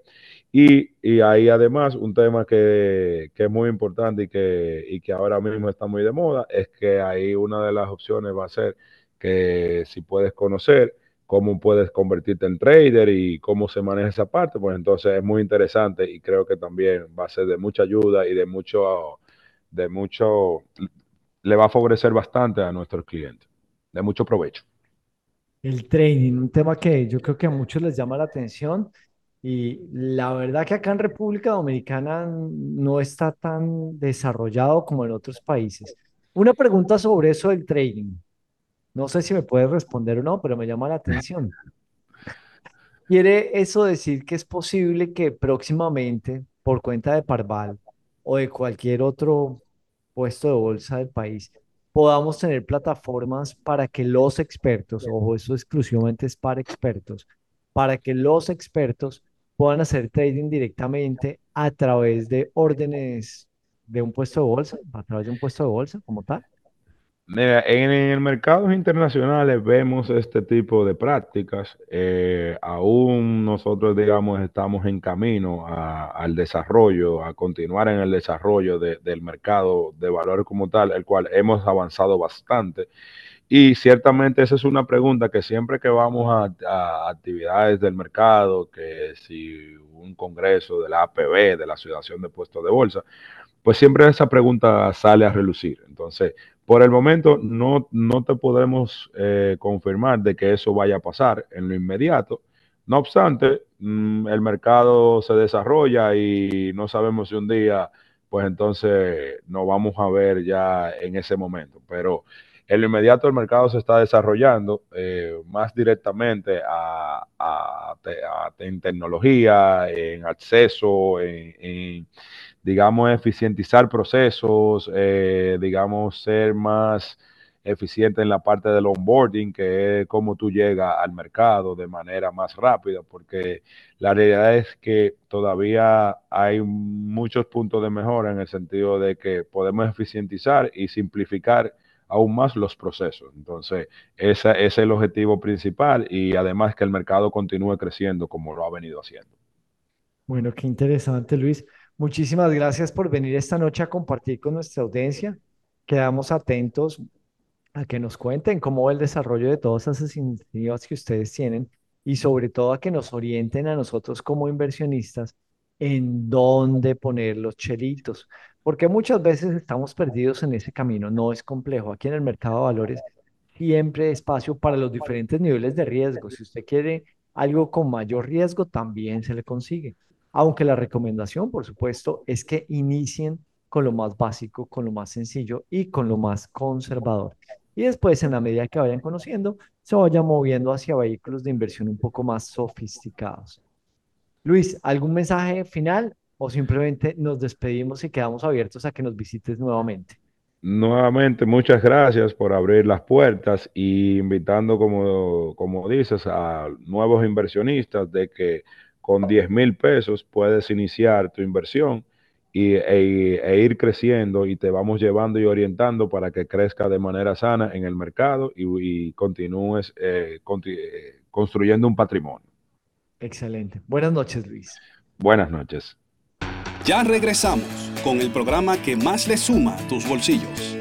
Y ahí además un tema que es muy importante y que ahora mismo está muy de moda es que ahí una de las opciones va a ser que si puedes conocer cómo puedes convertirte en trader y cómo se maneja esa parte, pues entonces es muy interesante y creo que también va a ser de mucha ayuda y de mucho, le va a favorecer bastante a nuestros clientes, de mucho provecho. El trading, un tema que yo creo que a muchos les llama la atención y la verdad que acá en República Dominicana no está tan desarrollado como en otros países. Una pregunta sobre eso del trading. No sé si me puedes responder o no, pero me llama la atención. ¿Quiere eso decir que es posible que próximamente, por cuenta de Parval o de cualquier otro puesto de bolsa del país, podamos tener plataformas para que los expertos, ojo, eso exclusivamente es para expertos, para que los expertos puedan hacer trading directamente a través de órdenes de un puesto de bolsa, a través de un puesto de bolsa como tal? Mira, en el mercados internacionales vemos este tipo de prácticas. Aún nosotros, digamos, estamos en camino al desarrollo, a continuar en el desarrollo del mercado de valores como tal, el cual hemos avanzado bastante. Y ciertamente esa es una pregunta que siempre que vamos a actividades del mercado, que si un congreso de la APB, de la Asociación de Puestos de Bolsa, pues siempre esa pregunta sale a relucir. Entonces, por el momento no te podemos confirmar de que eso vaya a pasar en lo inmediato. No obstante, el mercado se desarrolla y no sabemos si un día, pues entonces nos vamos a ver ya en ese momento. Pero en lo inmediato el mercado se está desarrollando más directamente en tecnología, en acceso, digamos, eficientizar procesos, digamos, ser más eficiente en la parte del onboarding, que es cómo tú llegas al mercado de manera más rápida, porque la realidad es que todavía hay muchos puntos de mejora en el sentido de que podemos eficientizar y simplificar aún más los procesos. Entonces, ese es el objetivo principal y además que el mercado continúe creciendo como lo ha venido haciendo. Bueno, qué interesante, Luis. Muchísimas gracias por venir esta noche a compartir con nuestra audiencia. Quedamos atentos a que nos cuenten cómo va el desarrollo de todas esas iniciativas que ustedes tienen y sobre todo a que nos orienten a nosotros como inversionistas en dónde poner los chelitos, porque muchas veces estamos perdidos en ese camino. No es complejo. Aquí en el mercado de valores siempre hay espacio para los diferentes niveles de riesgo. Si usted quiere algo con mayor riesgo, también se le consigue. Aunque la recomendación, por supuesto, es que inicien con lo más básico, con lo más sencillo y con lo más conservador. Y después, en la medida que vayan conociendo, se vayan moviendo hacia vehículos de inversión un poco más sofisticados. Luis, ¿algún mensaje final o simplemente nos despedimos y quedamos abiertos a que nos visites nuevamente? Nuevamente, muchas gracias por abrir las puertas y invitando, como dices, a nuevos inversionistas de que con 10,000 pesos puedes iniciar tu inversión e ir creciendo y te vamos llevando y orientando para que crezca de manera sana en el mercado y continúes construyendo un patrimonio. Excelente. Buenas noches, Luis. Buenas noches. Ya regresamos con el programa que más le suma a tus bolsillos.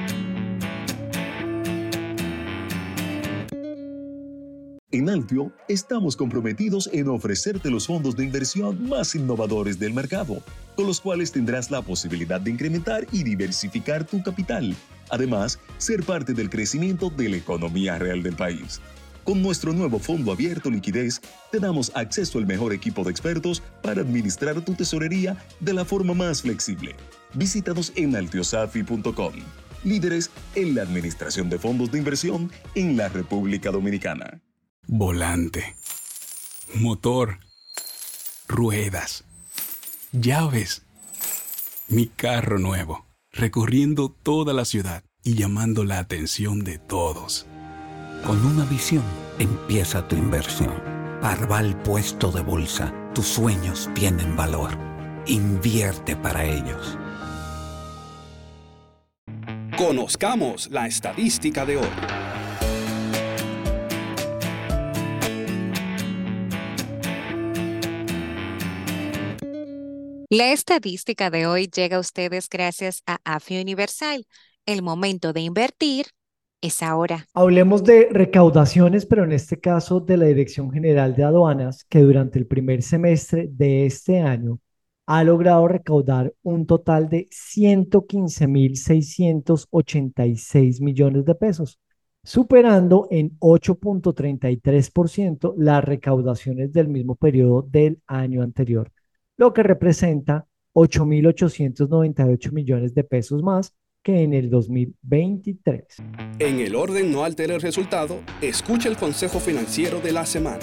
En Altio estamos comprometidos en ofrecerte los fondos de inversión más innovadores del mercado, con los cuales tendrás la posibilidad de incrementar y diversificar tu capital. Además, ser parte del crecimiento de la economía real del país. Con nuestro nuevo fondo abierto liquidez, te damos acceso al mejor equipo de expertos para administrar tu tesorería de la forma más flexible. Visítanos en altiosafi.com, líderes en la administración de fondos de inversión en la República Dominicana. Volante, motor, ruedas, llaves, mi carro nuevo, recorriendo toda la ciudad y llamando la atención de todos. Con una visión empieza tu inversión. Parval Puesto de Bolsa. Tus sueños tienen valor. Invierte para ellos. Conozcamos la estadística de hoy. La estadística de hoy llega a ustedes gracias a AFI Universal. El momento de invertir es ahora. Hablemos de recaudaciones, pero en este caso de la Dirección General de Aduanas, que durante el primer semestre de este año ha logrado recaudar un total de 115.686 millones de pesos. superando en 8.33% las recaudaciones del mismo periodo del año anterior, lo que representa 8.898 millones de pesos más que en el 2023. En el orden no altera el resultado, escucha el consejo financiero de la semana.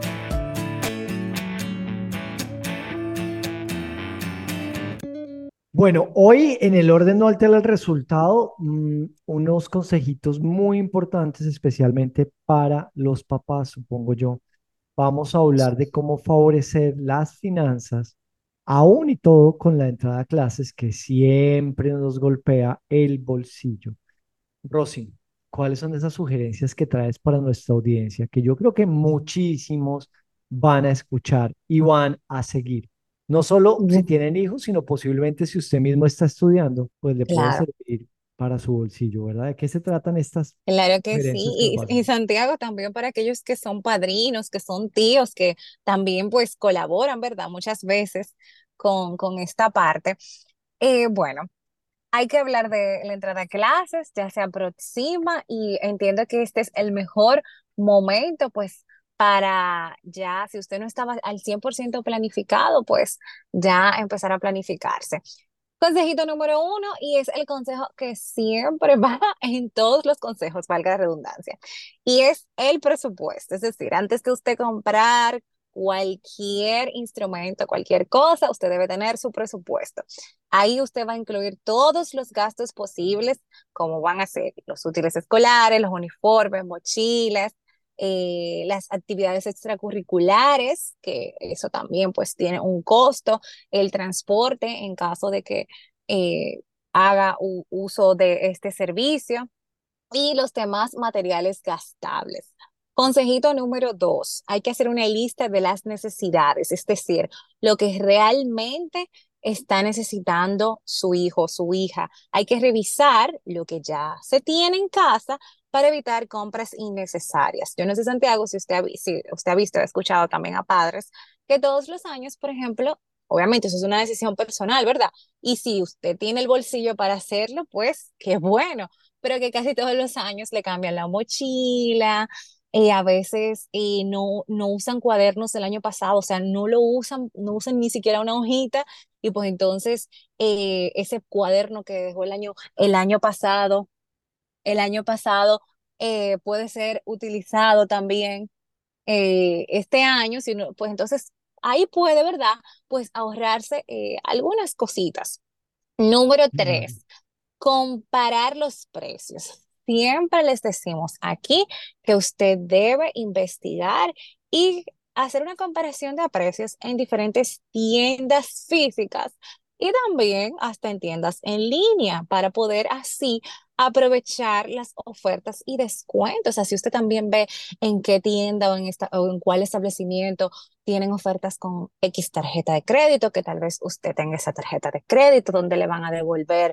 Bueno, hoy en el orden no altera el resultado, unos consejitos muy importantes, especialmente para los papás, supongo yo. Vamos a hablar de cómo favorecer las finanzas, aún y todo con la entrada a clases que siempre nos golpea el bolsillo. Rosy, ¿cuáles son esas sugerencias que traes para nuestra audiencia? Que yo creo que muchísimos van a escuchar y van a seguir. No solo si tienen hijos, sino posiblemente si usted mismo está estudiando, pues le puede Claro. servir para su bolsillo, ¿verdad? ¿De qué se tratan estas Claro que sí, sugerencias que nos vas a y dar? Santiago también para aquellos que son padrinos, que son tíos, que también pues colaboran, ¿verdad? Muchas veces con esta parte. Bueno, hay que hablar de la entrada a clases, ya se aproxima y entiendo que este es el mejor momento pues para ya, si usted no estaba al 100% planificado, pues ya empezar a planificarse. Consejito número uno, y es el consejo que siempre va en todos los consejos, valga la redundancia, y es el presupuesto. Es decir, antes que usted comprar cualquier instrumento, cualquier cosa, usted debe tener su presupuesto. Ahí usted va a incluir todos los gastos posibles, como van a ser los útiles escolares, los uniformes, mochilas, las actividades extracurriculares, que eso también pues tiene un costo, el transporte en caso de que haga uso de este servicio y los demás materiales gastables. Consejito número 2, hay que hacer una lista de las necesidades, es decir, lo que realmente está necesitando su hijo o su hija. Hay que revisar lo que ya se tiene en casa para evitar compras innecesarias. Yo no sé, Santiago, si usted ha visto, ha escuchado también a padres que todos los años, por ejemplo, obviamente eso es una decisión personal, ¿verdad? Y si usted tiene el bolsillo para hacerlo, pues qué bueno, pero que casi todos los años le cambian la mochila, a veces no usan cuadernos del año pasado, o sea, no usan ni siquiera una hojita, y pues entonces ese cuaderno que dejó el año pasado puede ser utilizado también este año, pues entonces ahí puede, ¿verdad? Pues ahorrarse algunas cositas. Número Claro. 3, comparar los precios. Siempre les decimos aquí que usted debe investigar y hacer una comparación de precios en diferentes tiendas físicas y también hasta en tiendas en línea para poder así aprovechar las ofertas y descuentos. Así usted también ve en qué tienda o en cuál establecimiento tienen ofertas con X tarjeta de crédito, que tal vez usted tenga esa tarjeta de crédito donde le van a devolver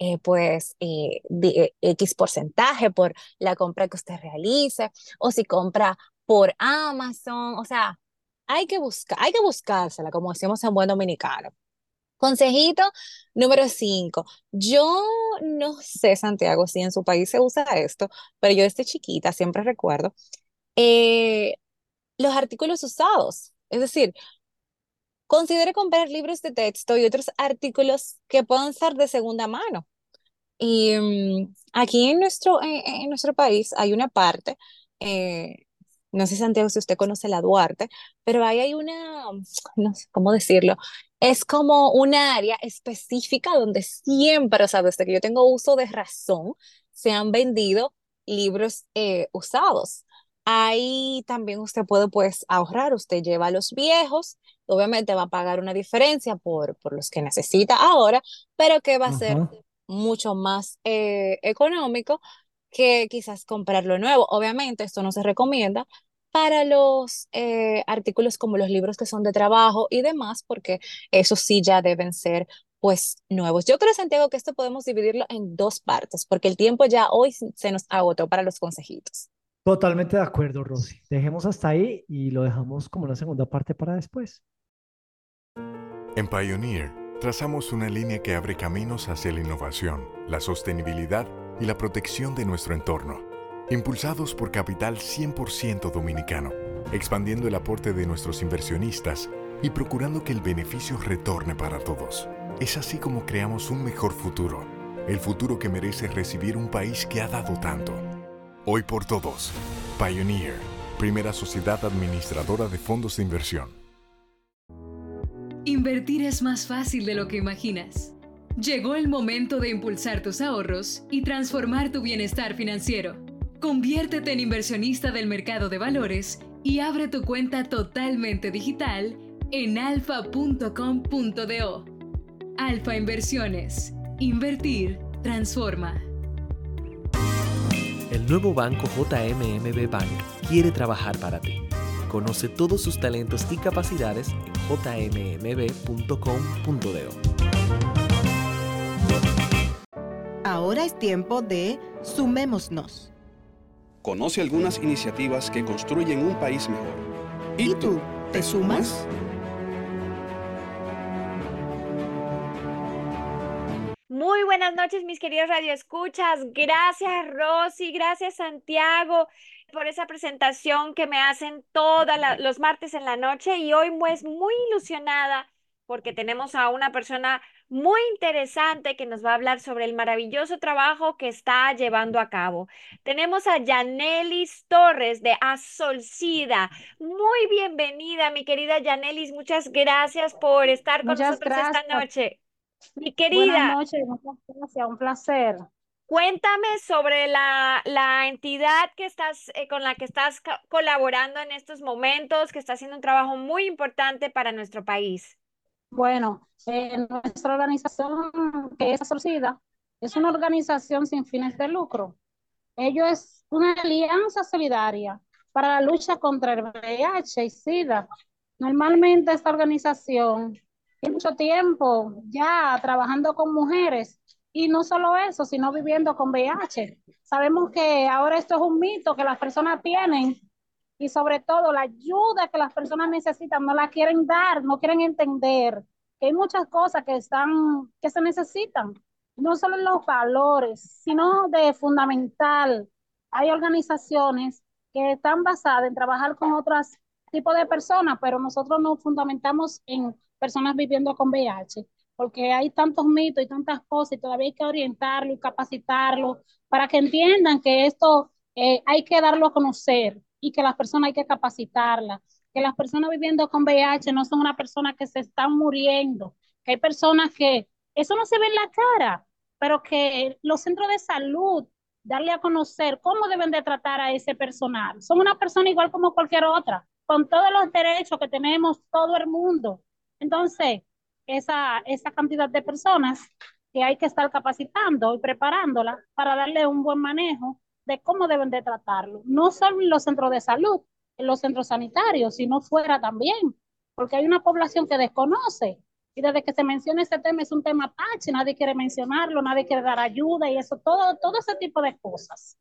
X porcentaje por la compra que usted realice, o si compra por Amazon, o sea, hay que buscársela, como decimos en buen dominicano. Consejito número 5. Yo no sé, Santiago, si en su país se usa esto, pero yo desde chiquita siempre recuerdo eh, los artículos usados. Es decir, considere comprar libros de texto y otros artículos que puedan ser de segunda mano. Y aquí en nuestro país hay una parte, eh, no sé, Santiago, si usted conoce la Duarte, pero ahí hay no sé cómo decirlo, es como un área específica donde siempre, o sea, desde que yo tengo uso de razón, se han vendido libros usados. Ahí también usted puede pues ahorrar, usted lleva los viejos, obviamente va a pagar una diferencia por los que necesita ahora, pero que va a ser Ajá. mucho más económico que quizás comprarlo nuevo. Obviamente, esto no se recomienda para los artículos como los libros que son de trabajo y demás, porque esos sí ya deben ser pues nuevos. Yo creo, Santiago, que esto podemos dividirlo en dos partes, porque el tiempo ya hoy se nos agotó para los consejitos. Totalmente de acuerdo, Rosy. Dejemos hasta ahí y lo dejamos como una segunda parte para después. En Pioneer, trazamos una línea que abre caminos hacia la innovación, la sostenibilidad y la protección de nuestro entorno. Impulsados por capital 100% dominicano, expandiendo el aporte de nuestros inversionistas y procurando que el beneficio retorne para todos. Es así como creamos un mejor futuro, el futuro que merece recibir un país que ha dado tanto. Hoy por todos, Pioneer, primera sociedad administradora de fondos de inversión. Invertir es más fácil de lo que imaginas. Llegó el momento de impulsar tus ahorros y transformar tu bienestar financiero. Conviértete en inversionista del mercado de valores y abre tu cuenta totalmente digital en alfa.com.do. Alfa Inversiones. Invertir transforma. El nuevo banco JMMB Bank quiere trabajar para ti. Conoce todos sus talentos y capacidades en jmmb.com.do. Ahora es tiempo de Sumémonos. Conoce algunas iniciativas que construyen un país mejor. ¿Y tú, te sumas? Muy buenas noches, mis queridos radioescuchas. Gracias, Rosy, gracias, Santiago, por esa presentación que me hacen todos los martes en la noche. Y hoy pues muy ilusionada porque tenemos a una persona muy interesante que nos va a hablar sobre el maravilloso trabajo que está llevando a cabo. Tenemos a Yanelis Torres de Asolcida. Muy bienvenida, mi querida Yanelis. Muchas gracias por estar con nosotros esta noche. Mi querida. Buenas noches, muchas gracias, un placer. Cuéntame sobre la entidad que con la que estás colaborando en estos momentos, que está haciendo un trabajo muy importante para nuestro país. Bueno, nuestra organización, que es Asolcida, es una organización sin fines de lucro. Ello es una alianza solidaria para la lucha contra el VIH y SIDA. Normalmente esta organización tiene mucho tiempo ya trabajando con mujeres y no solo eso, sino viviendo con VIH. Sabemos que ahora esto es un mito que las personas tienen y sobre todo la ayuda que las personas necesitan no la quieren dar, no quieren entender que hay muchas cosas que se necesitan, no solo en los valores, sino de fundamental. Hay organizaciones que están basadas en trabajar con otros tipos de personas, pero nosotros nos fundamentamos en personas viviendo con VIH, porque hay tantos mitos y tantas cosas y todavía hay que orientarlo y capacitarlo para que entiendan que esto hay que darlo a conocer y que las personas hay que capacitarlas, que las personas viviendo con VIH no son una persona que se están muriendo, que hay personas que eso no se ve en la cara, pero que los centros de salud, darle a conocer cómo deben de tratar a ese personal. Son una persona igual como cualquier otra, con todos los derechos que tenemos todo el mundo. Entonces, esa cantidad de personas que hay que estar capacitando y preparándola para darle un buen manejo de cómo deben de tratarlo, no solo en los centros de salud, en los centros sanitarios, sino fuera también, porque hay una población que desconoce y desde que se menciona este tema es un tema tache, nadie quiere mencionarlo, nadie quiere dar ayuda y eso, todo ese tipo de cosas.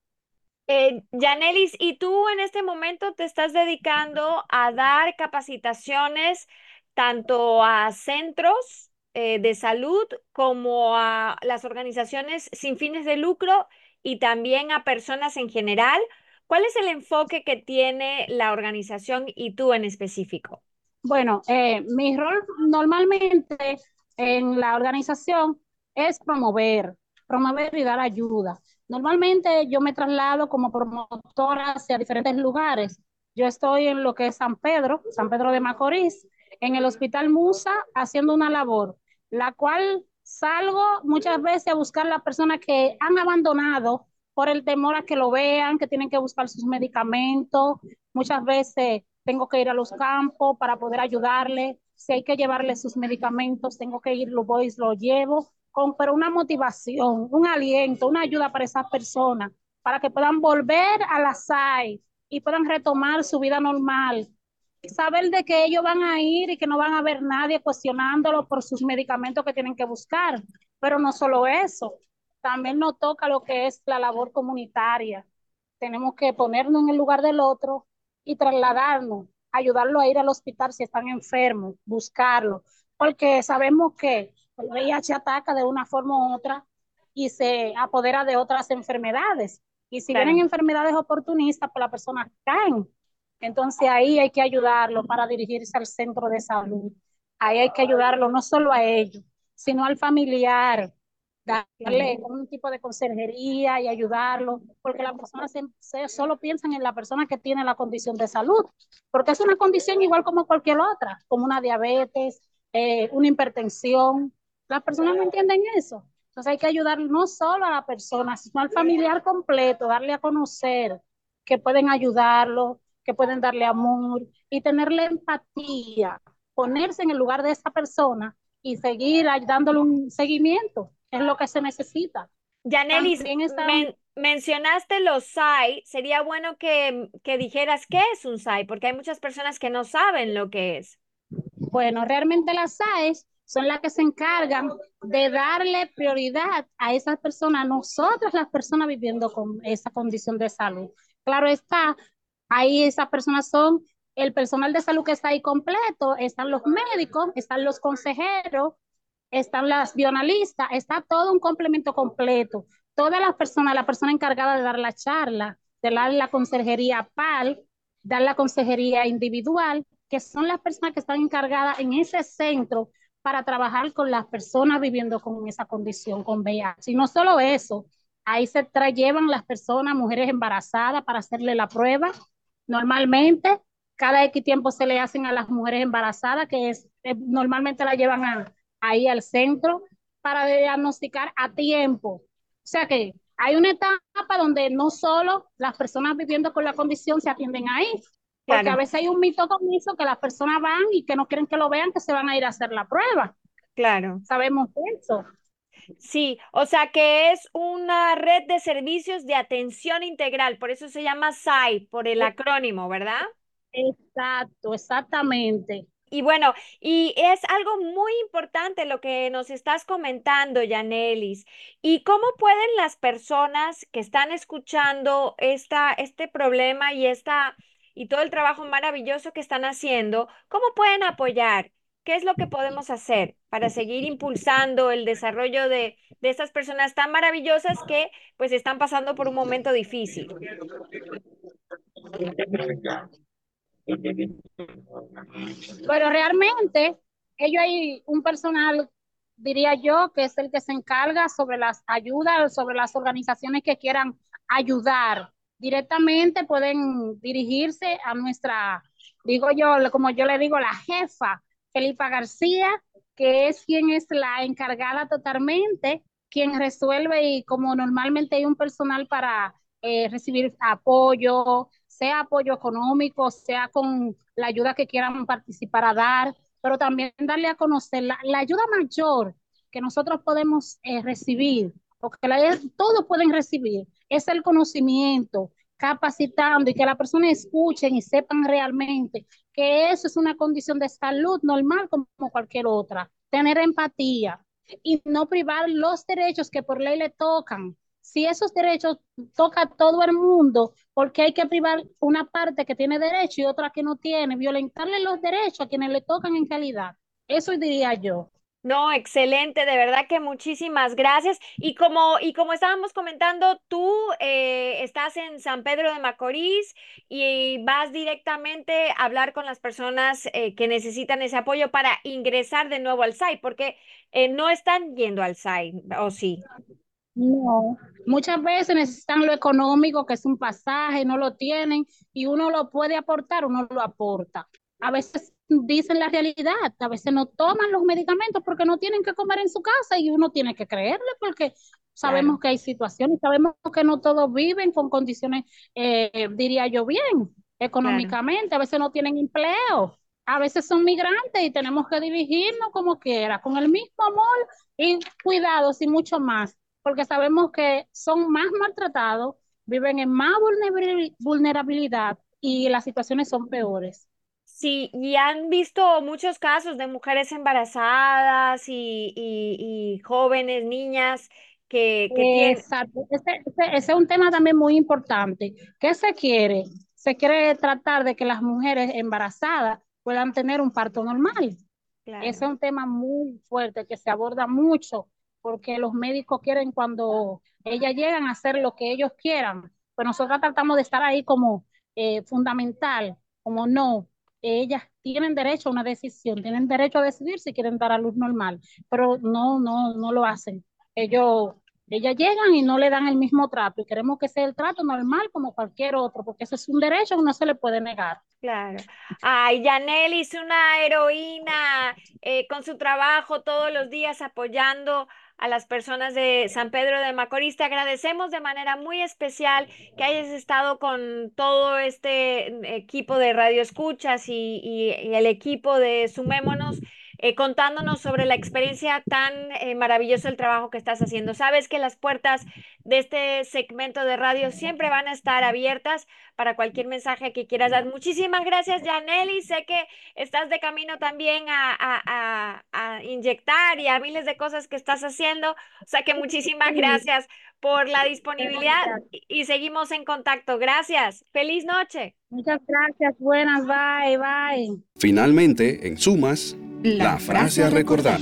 Yanelis, ¿y tú en este momento te estás dedicando a dar capacitaciones tanto a centros de salud como a las organizaciones sin fines de lucro y también a personas en general? ¿Cuál es el enfoque que tiene la organización y tú en específico? Bueno, mi rol normalmente en la organización es promover y dar ayuda. Normalmente yo me traslado como promotora hacia diferentes lugares. Yo estoy en lo que es San Pedro de Macorís, en el Hospital Musa, haciendo una labor, la cual salgo muchas veces a buscar a las personas que han abandonado por el temor a que lo vean, que tienen que buscar sus medicamentos. Muchas veces tengo que ir a los campos para poder ayudarle. Si hay que llevarle sus medicamentos, tengo que ir, lo voy y lo llevo, pero una motivación, un aliento, una ayuda para esas personas, para que puedan volver a la SAI y puedan retomar su vida normal. Saber de que ellos van a ir y que no van a ver nadie cuestionándolo por sus medicamentos que tienen que buscar. Pero no solo eso, también nos toca lo que es la labor comunitaria. Tenemos que ponernos en el lugar del otro y trasladarnos, ayudarlo a ir al hospital si están enfermos, buscarlo, porque sabemos que el VIH ataca de una forma u otra y se apodera de otras enfermedades. Y si Claro. vienen enfermedades oportunistas, pues las personas caen. Entonces ahí hay que ayudarlo para dirigirse al centro de salud. Ahí hay que ayudarlo no solo a ellos, sino al familiar, darle un tipo de conserjería y ayudarlo, porque las personas solo piensan en la persona que tiene la condición de salud, porque es una condición igual como cualquier otra, como una diabetes, una hipertensión. Las personas no entienden eso. Entonces hay que ayudar no solo a la persona, sino al familiar completo, darle a conocer que pueden ayudarlo, que pueden darle amor y tenerle empatía, ponerse en el lugar de esa persona y seguir dándole un seguimiento, es lo que se necesita. Yanelis, También está, mencionaste los SAI. Sería bueno que dijeras qué es un SAI, porque hay muchas personas que no saben lo que es. bueno, realmente las SAES son las que se encargan de darle prioridad a esas personas, a nosotras las personas viviendo con esa condición de salud. Claro está, ahí esas personas son el personal de salud que está ahí completo, están los médicos, están los consejeros, están las bioanalistas, está todo un complemento completo. Todas las personas, la persona encargada de dar la charla, de dar la consejería PAL, dar la consejería individual, que son las personas que están encargadas en ese centro para trabajar con las personas viviendo con esa condición, con VIH. Y no solo eso, ahí se llevan las personas, mujeres embarazadas, para hacerle la prueba. Normalmente, cada X tiempo se le hacen a las mujeres embarazadas, que normalmente la llevan ahí al centro para diagnosticar a tiempo. O sea que hay una etapa donde no solo las personas viviendo con la condición se atienden ahí, porque Claro. a veces hay un mito con eso que las personas van y que no quieren que lo vean, que se van a ir a hacer la prueba. Claro. Sabemos eso. Sí, o sea que es una red de servicios de atención integral, por eso se llama SAI, por el acrónimo, ¿verdad? Exacto, exactamente. Y bueno, y es algo muy importante lo que nos estás comentando, Yanelis. ¿Y cómo pueden las personas que están escuchando este problema y todo el trabajo maravilloso que están haciendo, cómo pueden apoyar? ¿Qué es lo que podemos hacer para seguir impulsando el desarrollo de estas personas tan maravillosas que pues están pasando por un momento difícil? Pero realmente, ellos hay un personal, diría yo, que es el que se encarga sobre las ayudas, sobre las organizaciones que quieran ayudar. Directamente pueden dirigirse a nuestra, digo yo, como yo le digo, la jefa, Felipa García, que es quien es la encargada totalmente, quien resuelve y como normalmente hay un personal para recibir apoyo, sea apoyo económico, sea con la ayuda que quieran participar a dar, pero también darle a conocer la ayuda mayor que nosotros podemos recibir, o que todos pueden recibir, es el conocimiento, capacitando y que la persona escuchen y sepan realmente que eso es una condición de salud normal como cualquier otra. Tener empatía y no privar los derechos que por ley le tocan. Si esos derechos toca a todo el mundo, porque hay que privar una parte que tiene derecho y otra que no tiene, violentarle los derechos a quienes le tocan en realidad. Eso diría yo. No, excelente, de verdad que muchísimas gracias. Y como estábamos comentando, tú estás en San Pedro de Macorís y vas directamente a hablar con las personas que necesitan ese apoyo para ingresar de nuevo al SAI, porque no están yendo al SAI, ¿o sí? No, muchas veces necesitan lo económico, que es un pasaje, no lo tienen y uno lo puede aportar, uno lo aporta. A veces dicen la realidad, a veces no toman los medicamentos porque no tienen que comer en su casa y uno tiene que creerle porque sabemos Claro. que hay situaciones, sabemos que no todos viven con condiciones, diría yo bien, Claro. económicamente, a veces no tienen empleo, a veces son migrantes y tenemos que dirigirnos como quiera, con el mismo amor y cuidados y mucho más porque sabemos que son más maltratados, viven en más vulnerabilidad y las situaciones son peores. Sí, y han visto muchos casos de mujeres embarazadas y jóvenes, niñas que tienen. Exacto. Ese es un tema también muy importante. ¿Qué se quiere? Se quiere tratar de que las mujeres embarazadas puedan tener un parto normal. Ese es Claro. un tema muy fuerte que se aborda mucho porque los médicos quieren cuando ellas llegan a hacer lo que ellos quieran, Pues nosotros tratamos de estar ahí como fundamental, como no, ellas tienen derecho a una decisión, tienen derecho a decidir si quieren dar a luz normal, pero no lo hacen. Ellas llegan y no le dan el mismo trato y queremos que sea el trato normal como cualquier otro, porque eso es un derecho que no se le puede negar. Claro. Ay, Yanely es una heroína con su trabajo todos los días apoyando a las personas de San Pedro de Macorís. Te agradecemos de manera muy especial que hayas estado con todo este equipo de Radio Escuchas y el equipo de Sumémonos. Contándonos sobre la experiencia tan maravillosa del trabajo que estás haciendo. Sabes que las puertas de este segmento de radio siempre van a estar abiertas para cualquier mensaje que quieras dar. Muchísimas gracias, Yanely. Sé que estás de camino también a inyectar y a miles de cosas que estás haciendo. O sea que muchísimas gracias por la disponibilidad y seguimos en contacto. Gracias. Feliz noche. Muchas gracias. Buenas. Bye, bye. Finalmente, en sumas, la frase a recordar.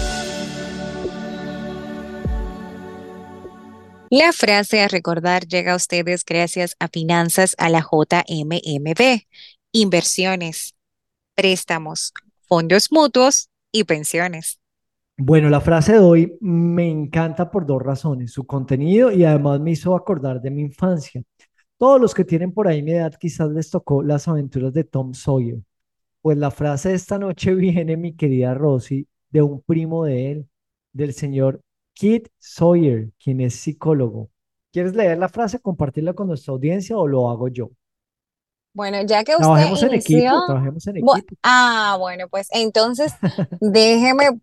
La frase a recordar llega a ustedes gracias a Finanzas a la JMMB, inversiones, préstamos, fondos mutuos y pensiones. Bueno, la frase de hoy me encanta por dos razones, su contenido y además me hizo acordar de mi infancia. Todos los que tienen por ahí mi edad quizás les tocó Las aventuras de Tom Sawyer. Pues la frase de esta noche viene, mi querida Rosy, de un primo de él, del señor Kit Sawyer, quien es psicólogo. ¿Quieres leer la frase, compartirla con nuestra audiencia o lo hago yo? Bueno, ya que usted Trabajemos en inició, equipo, trabajemos en equipo. bueno, pues entonces déjeme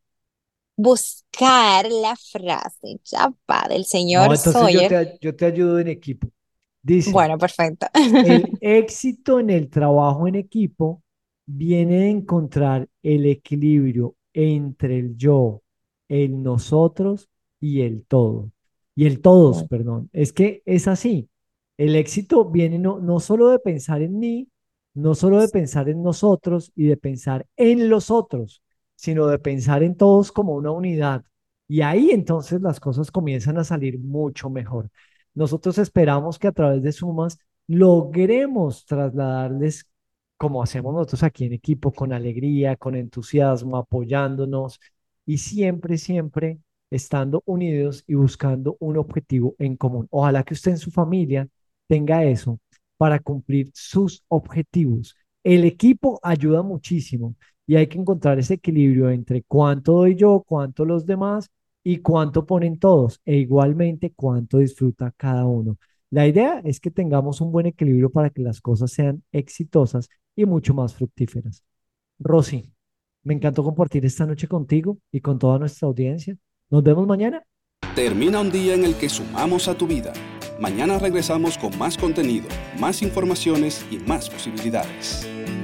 buscar la frase, ya va, del No, señor entonces Sawyer. yo te ayudo en equipo. Dice, Bueno, perfecto. el éxito en el trabajo en equipo viene de encontrar el equilibrio entre el yo, el nosotros y el todo. Y el todos, perdón. Es que es así. El éxito viene no solo de pensar en mí, no solo de pensar en nosotros y de pensar en los otros, sino de pensar en todos como una unidad. Y ahí entonces las cosas comienzan a salir mucho mejor. Nosotros esperamos que a través de Sumas logremos trasladarles, como hacemos nosotros aquí en equipo, con alegría, con entusiasmo, apoyándonos y siempre, siempre estando unidos y buscando un objetivo en común. Ojalá que usted en su familia tenga eso para cumplir sus objetivos. El equipo ayuda muchísimo y hay que encontrar ese equilibrio entre cuánto doy yo, cuánto los demás y cuánto ponen todos e igualmente cuánto disfruta cada uno. La idea es que tengamos un buen equilibrio para que las cosas sean exitosas y mucho más fructíferas. Rosy, me encantó compartir esta noche contigo y con toda nuestra audiencia. Nos vemos mañana. Termina un día en el que sumamos a tu vida. Mañana regresamos con más contenido, más informaciones y más posibilidades.